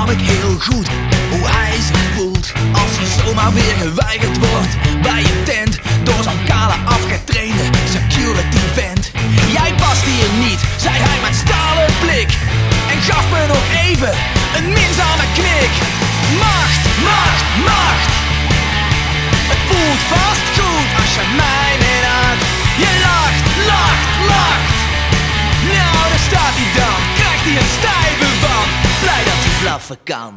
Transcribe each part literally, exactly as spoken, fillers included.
snap ik heel goed hoe hij zich voelt als hij zomaar weer geweigerd wordt bij je tent door zo'n kale afgetrainde security vent. Jij past hier niet, zei hij met stalen blik en gaf me nog even een minzame knik. Macht, macht, macht. Het voelt vast goed als je mij minacht. Je lacht, lacht, lacht. Nou, daar staat hij dan, krijgt hij een stijve van. Blij dat hij blaffen kan.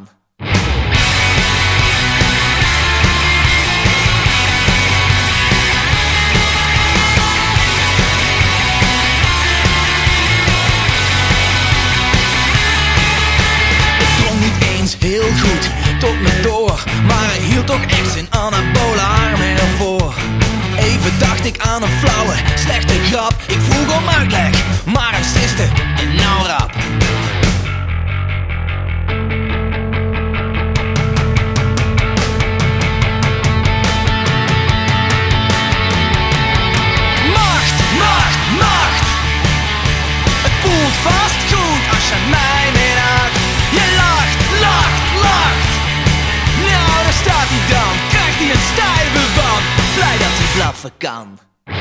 Het drong niet eens heel goed tot me door, maar hij hield toch echt zijn anabole arm ervoor. Even dacht ik aan een flauwe, slechte grap. Ik vroeg om uitleg, maar hij siste en nou rap. Macht, macht, macht. Het voelt vast goed als je mij minacht. Je lacht, lacht, lacht. Nou, daar staat hij dan, krijgt hij een stijve van. Blij dat hij blaffen kan.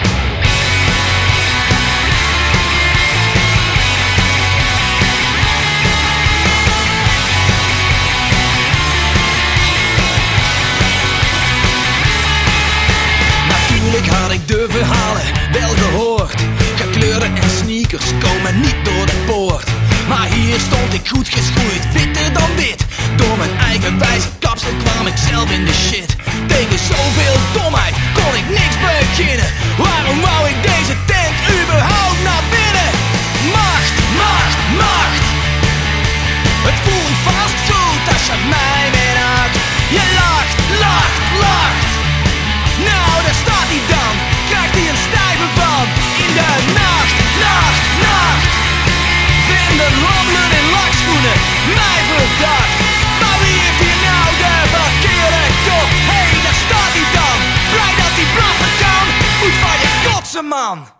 Natuurlijk had ik de verhalen wel gehoord. Gekleurde en sneakers komen niet door de poort. Maar hier stond ik goed geschoeid, witter dan wit. Door mijn eigen wijze kapsel kwam ik zelf in de shit. Tegen zoveel domheid kon ik niks beginnen. Waarom wou ik deze tent überhaupt naar binnen? Macht, macht, macht. Het voelt vast goed als je mij minacht. Je lacht, lacht, lacht. Nou, daar staat hij dan, krijgt hij een stijve van. In de nacht, nacht, nacht. Vinden wandelen in lakschoenen mij verdacht. Maar wie heeft hier nou de verkeerde kop? Hé, hey, daar staat hij dan, blij dat hij blaffen kan. Moet van je kotsen, man.